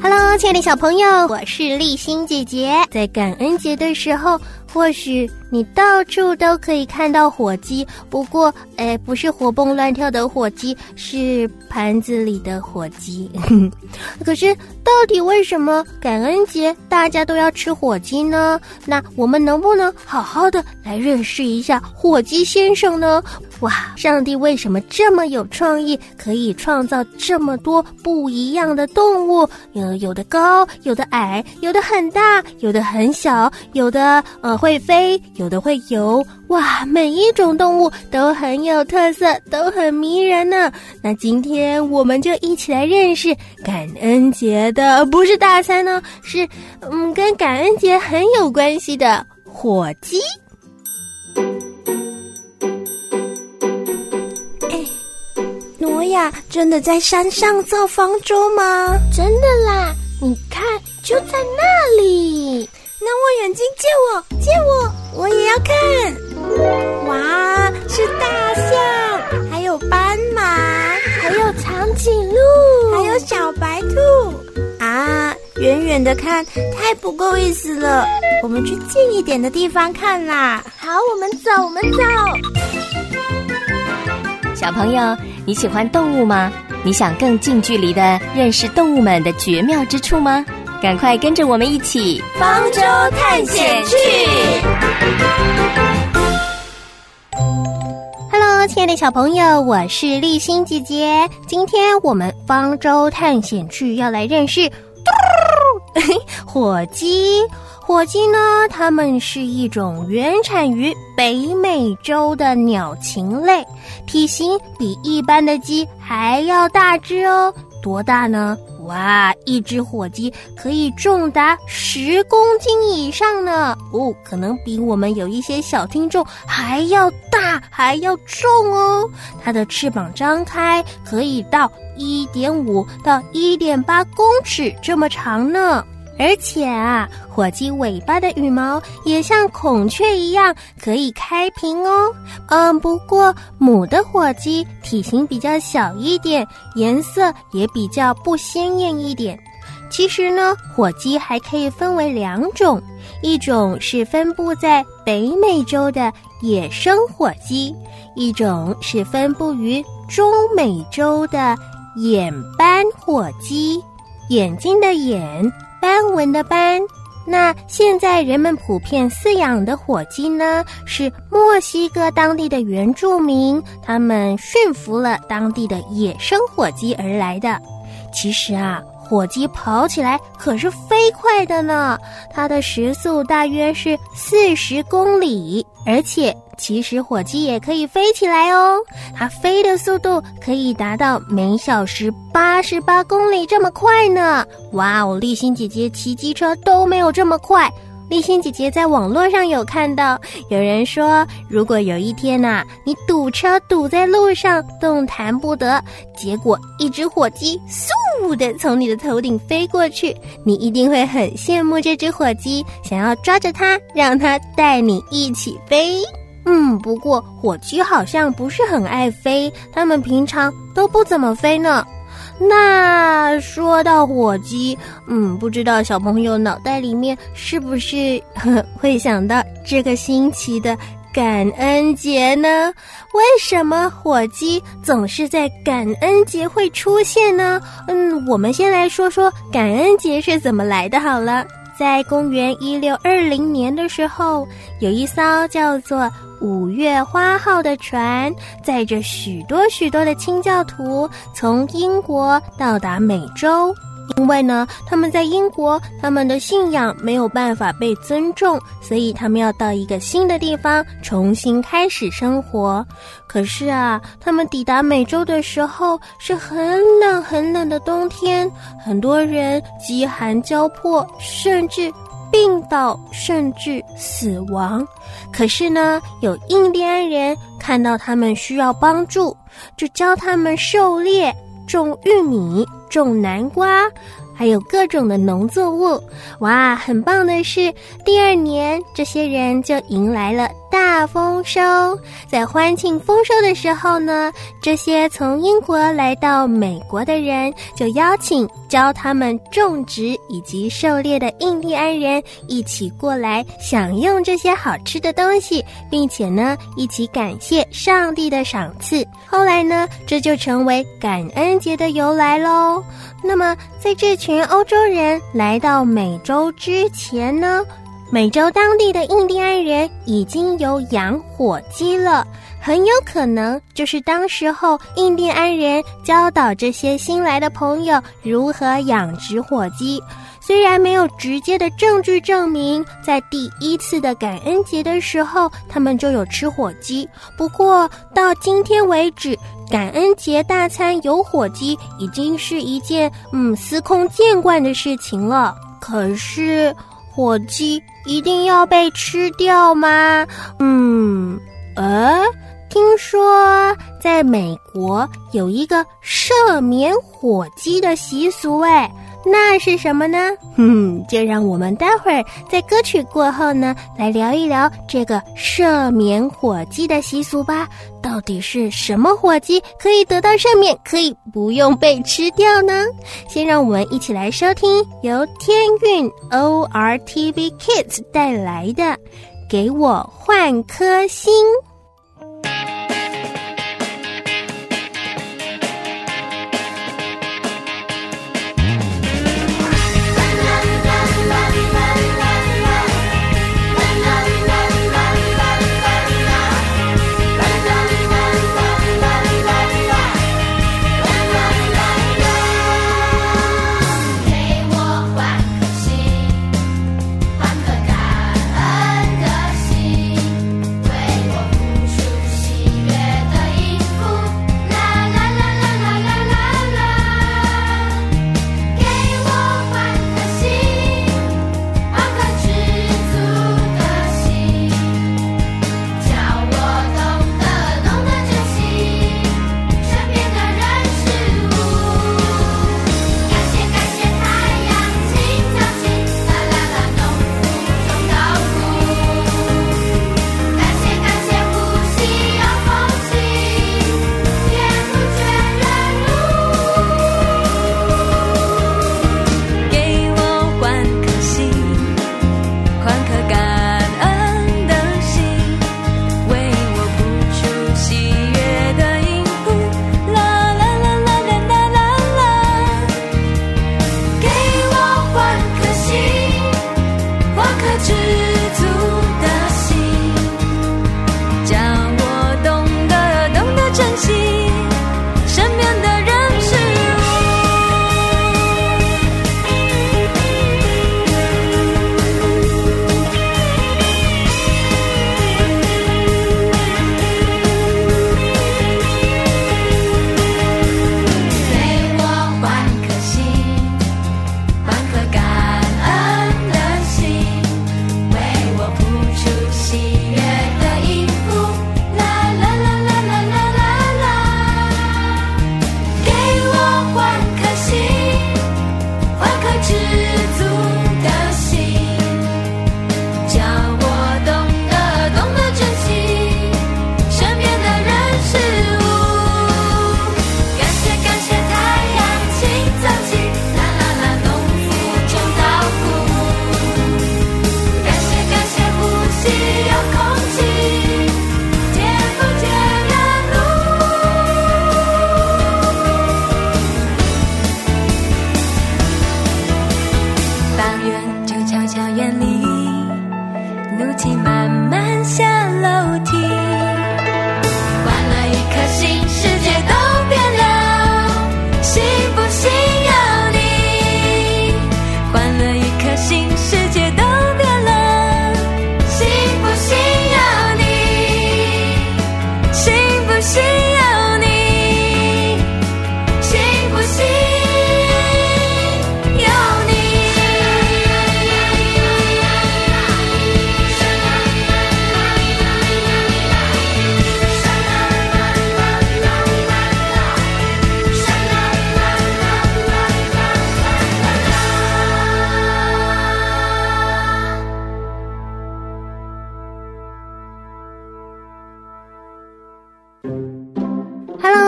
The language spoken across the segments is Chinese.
Hello， 亲爱的小朋友，我是丽欣姐姐。在感恩节的时候，或许你到处都可以看到火鸡，不过不是活蹦乱跳的火鸡，是盘子里的火鸡。可是到底为什么感恩节大家都要吃火鸡呢？那我们能不能好好的来认识一下火鸡先生呢？哇，上帝为什么这么有创意，可以创造这么多不一样的动物？有的高，有的矮，有的很大，有的很小，有的会飞，有的会游。哇，每一种动物都很有特色，都很迷人呢。那今天我们就一起来认识感恩节的，不是大餐呢，是跟感恩节很有关系的火鸡。 挪亚真的在山上造方舟吗？ 真的啦，你看，就在那里。 那望远镜借我，我也要看。哇，是大象，还有斑马， 还有长颈鹿， 还有小白兔。啊，远远的看太不够意思了，我们去近一点的地方看啦。 好，我们走。 小朋友，你喜欢动物吗？你想更近距离的认识动物们的绝妙之处吗？赶快跟着我们一起方舟探险去。 Hello， 亲爱的小朋友，我是丽欣姐姐。今天我们方舟探险去要来认识火鸡。火鸡呢，它们是一种原产于北美洲的鸟禽类，体型比一般的鸡还要大只哦。多大呢？哇，一只火鸡可以重达10公斤以上呢。可能比我们有一些小听众还要大，还要重哦。它的翅膀张开可以到1.5到1.8公尺这么长呢。而且啊，火鸡尾巴的羽毛也像孔雀一样可以开屏哦。不过母的火鸡体型比较小一点，颜色也比较不鲜艳一点。其实呢，火鸡还可以分为2种，一种是分布在北美洲的野生火鸡，一种是分布于中美洲的眼斑火鸡，眼睛的眼，斑纹的斑。那现在人们普遍饲养的火鸡呢，是墨西哥当地的原住民，他们驯服了当地的野生火鸡而来的。其实啊，火鸡跑起来可是飞快的呢，它的时速大约是40公里，而且其实火鸡也可以飞起来哦，它飞的速度可以达到每小时88公里这么快呢。哇哦，丽欣姐姐骑机车都没有这么快。丽欣姐姐在网络上有看到，有人说，如果有一天啊，你堵车堵在路上动弹不得，结果一只火鸡嗖的从你的头顶飞过去，你一定会很羡慕这只火鸡，想要抓着它，让它带你一起飞。不过火鸡好像不是很爱飞，它们平常都不怎么飞呢。那说到火鸡，不知道小朋友脑袋里面是不是会想到这个星期的感恩节呢？为什么火鸡总是在感恩节会出现呢？我们先来说说感恩节是怎么来的好了。在公元1620年的时候，有一艘叫做5月花号的船，载着许多的清教徒从英国到达美洲。因为呢，他们在英国，他们的信仰没有办法被尊重，所以他们要到一个新的地方重新开始生活。可是啊，他们抵达美洲的时候是很冷的冬天，很多人饥寒交迫，甚至病倒，甚至死亡。可是呢，有印第安人看到他们需要帮助，就教他们狩猎、种玉米、种南瓜，还有各种的农作物。哇，很棒的是，第2年这些人就迎来了大丰收。在欢庆丰收的时候呢，这些从英国来到美国的人就邀请教他们种植以及狩猎的印第安人一起过来享用这些好吃的东西，并且呢一起感谢上帝的赏赐。后来呢，这就成为感恩节的由来咯。那么在这群欧洲人来到美洲之前呢，美洲当地的印第安人已经有养火鸡了，很有可能就是当时候印第安人教导这些新来的朋友如何养殖火鸡。虽然没有直接的证据证明在第一次的感恩节的时候他们就有吃火鸡，不过到今天为止，感恩节大餐有火鸡已经是一件司空见惯的事情了。可是火鸡一定要被吃掉吗？听说在美国有一个赦免火鸡的习俗那是什么呢？就让我们待会儿在歌曲过后呢，来聊一聊这个赦免火鸡的习俗吧。到底是什么火鸡可以得到赦免，可以不用被吃掉呢？先让我们一起来收听由天韵 ORTV Kids 带来的《给我换颗心》。 换颗感恩的心，为我。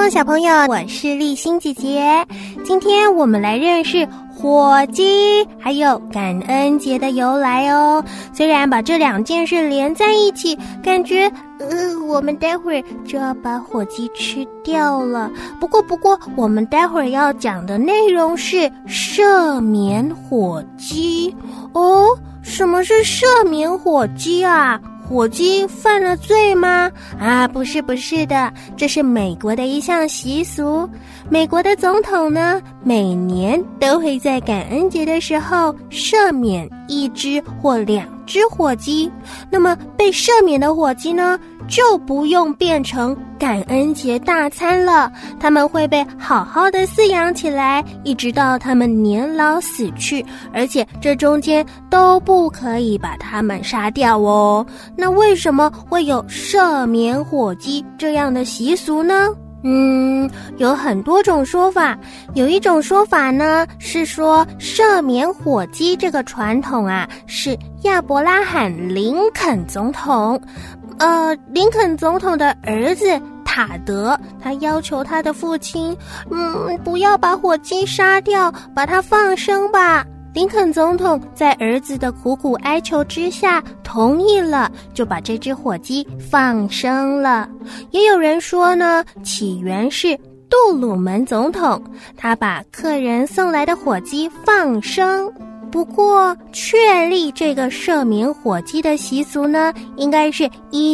小朋友，我是丽欣姐姐。今天我们来认识火鸡还有感恩节的由来哦。虽然把这两件事连在一起，感觉我们待会儿就要把火鸡吃掉了。不过我们待会儿要讲的内容是赦免火鸡哦。什么是赦免火鸡啊？火鸡犯了罪吗？不是的，这是美国的一项习俗。美国的总统呢，每年都会在感恩节的时候赦免1只或2只火鸡。那么被赦免的火鸡呢，就不用变成感恩节大餐了，他们会被好好的饲养起来，一直到他们年老死去，而且这中间都不可以把他们杀掉哦。那为什么会有赦免火鸡这样的习俗呢？有很多种说法。有一种说法呢，是说赦免火鸡这个传统啊，是亚伯拉罕·林肯总统。林肯总统的儿子塔德，他要求他的父亲，不要把火鸡杀掉，把它放生吧。林肯总统在儿子的苦苦哀求之下同意了，就把这只火鸡放生了。也有人说呢，起源是杜鲁门总统，他把客人送来的火鸡放生。不过确立这个赦免火鸡的习俗呢，应该是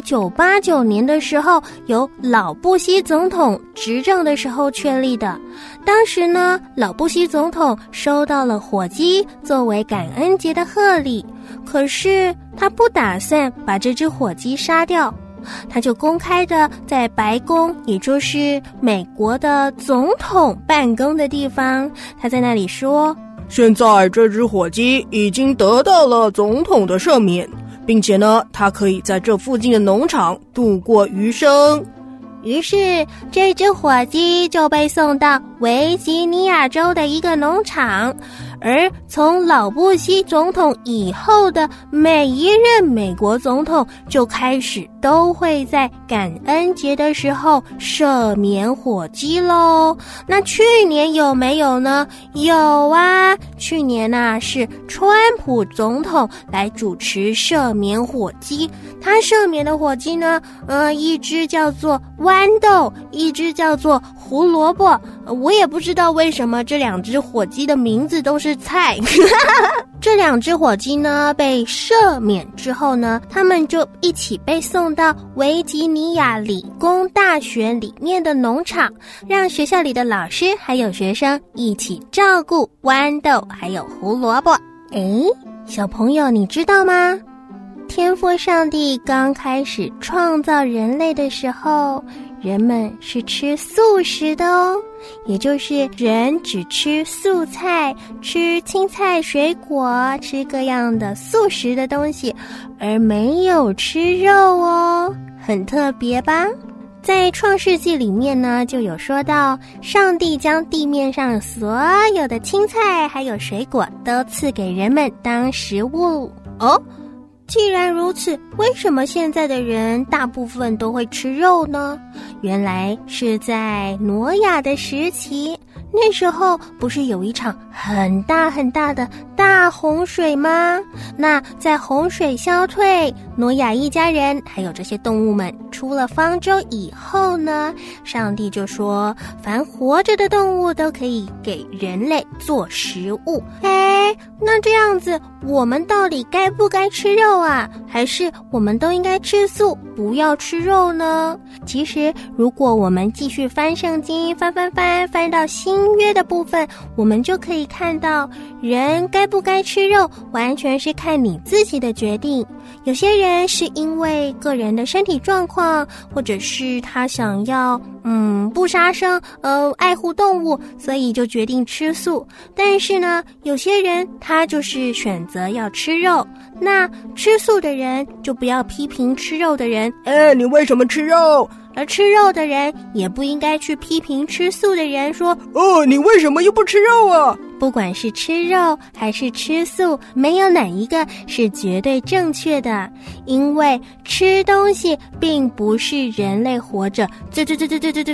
1989年的时候，由老布希总统执政的时候确立的。当时呢，老布希总统收到了火鸡作为感恩节的贺礼，可是他不打算把这只火鸡杀掉，他就公开的在白宫，也就是美国的总统办公的地方，他在那里说， 现在这只火鸡已经得到了总统的赦免，并且呢，它可以在这附近的农场度过余生。 于是这只火鸡就被送到维吉尼亚州的一个农场，而从老布希总统以后的每一任美国总统就开始都会在感恩节的时候赦免火鸡咯。那去年有没有呢？有啊，去年是川普总统来主持赦免火鸡。他赦免的火鸡呢，一只叫做豌豆，一只叫做胡萝卜。我也不知道为什么这2只火鸡的名字都是菜。这2只火鸡呢，被赦免之后呢，他们就一起被送到维吉尼亚理工大学里面的农场，让学校里的老师还有学生一起照顾豌豆还有胡萝卜。小朋友你知道吗？天父上帝刚开始创造人类的时候，人们是吃素食的哦，也就是人只吃素菜，吃青菜水果，吃各样的素食的东西，而没有吃肉哦，很特别吧？在创世纪里面呢，就有说到上帝将地面上所有的青菜还有水果都赐给人们当食物哦。既然如此，为什么现在的人大部分都会吃肉呢？原来是在挪亚的时期，那时候不是有一场很大很大的大洪水吗？那在洪水消退，挪亚一家人还有这些动物们出了方舟以后呢，上帝就说，凡活着的动物都可以给人类做食物。那这样子，我们到底该不该吃肉啊？还是我们都应该吃素，不要吃肉呢？其实如果我们继续翻圣经，翻到新约的部分，我们就可以看到，人该不该吃肉完全是看你自己的决定。有些人是因为个人的身体状况，或者是他想要不杀生，爱护动物，所以就决定吃素。但是呢，有些人他就是选择要吃肉，那吃素的人就不要批评吃肉的人， 你为什么吃肉？ 而吃肉的人也不应该去批评吃素的人说， 你为什么又不吃肉啊？ 不管是吃肉还是吃素，没有哪一个是绝对正确的，因为吃东西并不是人类活着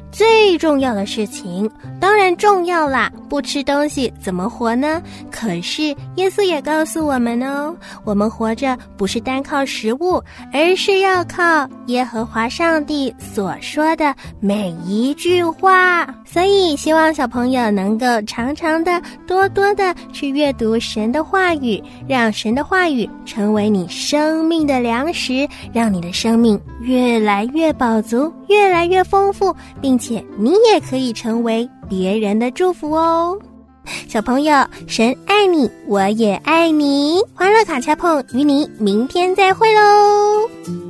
最重要的事情，当然重要啦，不吃东西怎么活呢？可是耶稣也告诉我们哦，我们活着不是单靠食物，而是要靠耶和华上帝所说的每一句话。所以希望小朋友能够常常的多多的去阅读神的话语，让神的话语成为你生命的粮食，让你的生命越来越饱足，越来越丰富，并且你也可以成为别人的祝福哦。小朋友，神爱你，我也爱你。欢乐卡恰碰与你明天再会喽。